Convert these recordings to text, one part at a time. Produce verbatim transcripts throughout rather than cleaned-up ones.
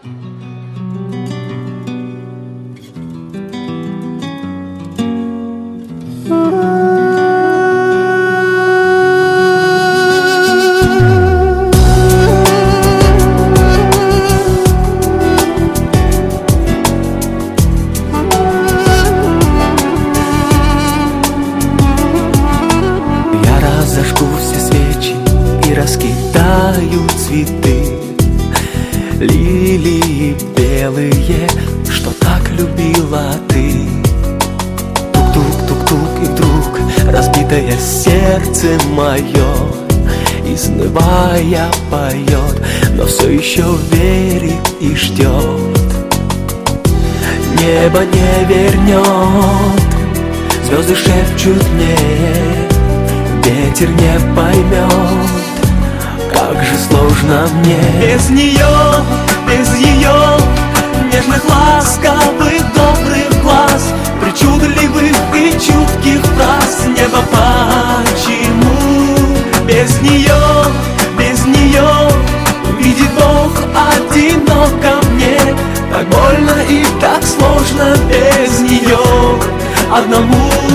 Зажгу все свечи и раскидаю цветы, лилии белые, что так любила ты. Тук-тук-тук-тук, и вдруг разбитое сердце мое, изнывая, поет, но все еще верит и ждет. Небо не вернет, звезды шепчут мне, ветер не поймет, как же сложно мне. Без нее, без ее нежных, ласковых, добрых глаз, причудливых и чутких фраз. Небо, почему без нее, без нее видит Бог одиноко мне? Так больно и так сложно без нее одному.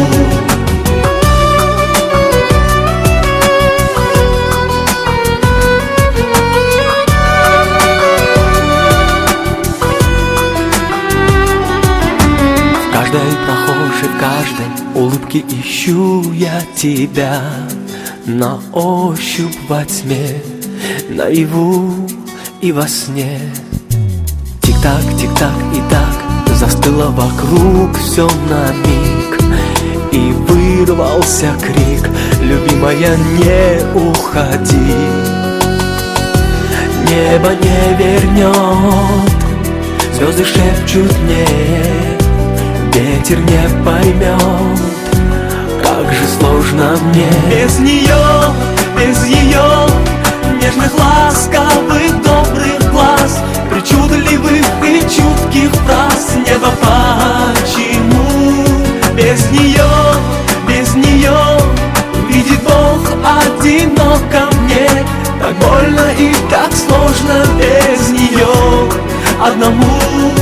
Прохожий, в каждой улыбке ищу я тебя, на ощупь во тьме, наяву и во сне. Тик-так, тик-так, и так застыло вокруг все на миг, и вырвался крик: любимая, не уходи. Небо не вернет, звезды шепчут мне, ветер не поймет, как же сложно мне. Без нее, без ее нежных, ласковых, добрых глаз, причудливых и чутких фраз. Небо, почему без нее, без нее видит Бог одиноко мне? Так больно и так сложно без нее одному.